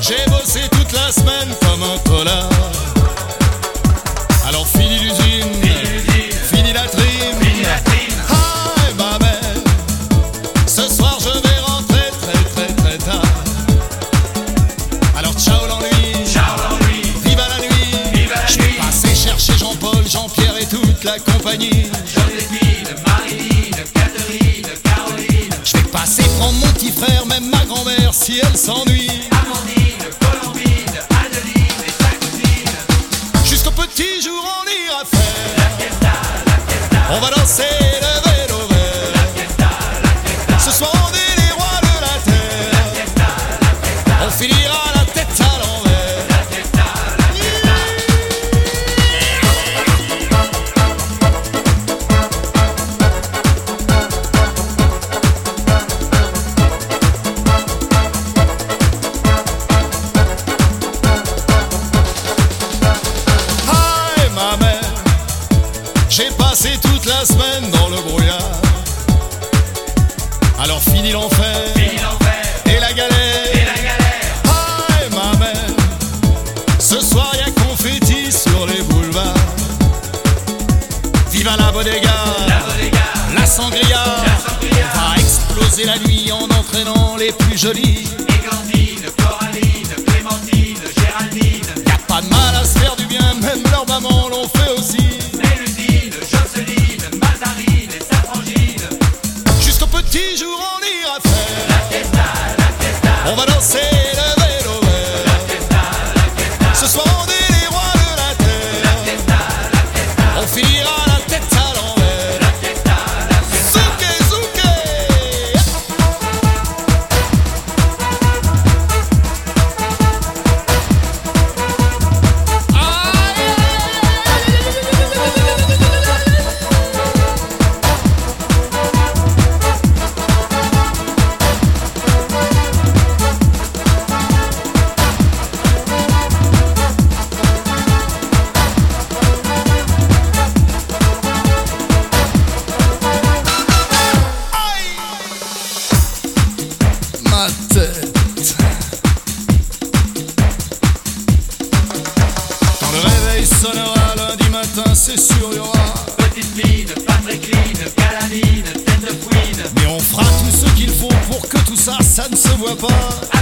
J'ai bossé toute la semaine comme un tolard. Alors fini l'usine, fini la trim. Hi ma belle, ce soir je vais rentrer très très très tard. Alors ciao l'ennui, viva la nuit. Je vais passer chercher Jean-Paul, Jean-Pierre et toute la compagnie. Joséphine, Marilyn, Catherine, Caroline. Je vais passer prendre mon petit frère, même ma grand-mère si elle s'ennuie. Amandine, Colombine, Adeline et sa cousine. Jusqu'au petit jour on ira faire La fiesta, on va danser le vélo vert. la fiesta, Ce soir on est les rois de la terre. On finira la tête à l'envers. la fiesta, la fiesta. Hi ma mère, j'ai passé toute la semaine dans le brouillard. Alors fini l'enfer Fini l'enfer et la galère. et la galère. Hi ma mère, ce soir y'a confetti sur les boulevards. Viva la bodega, La bodega, la sangria. sangria. On va exploser la nuit en entraînant les plus jolis. Égantine, Coraline, Clémentine, Géraldine. Y'a pas de mal à se faire du bien, même leurs mamans l'ont fait aussi. Méludine, Jocelyne, Mazarine et sa frangine. Jusqu'au petit jour on ira faire La fiesta, la fiesta, on va danser le vélo vert. la fiesta, la fiesta. Ce soir on est les rois de la La terre. fiesta, la fiesta, On finira la tête à l'envers. la fiesta, la fiesta. Zouké, zouké. Aïe, ma tête. Quand le réveil sonnera lundi matin, c'est sûr il y aura. Petite mine, pas très clean, calamine, tête de fouine. Mais on fera tout ce qu'il faut pour que tout ça, ça ne se voit pas.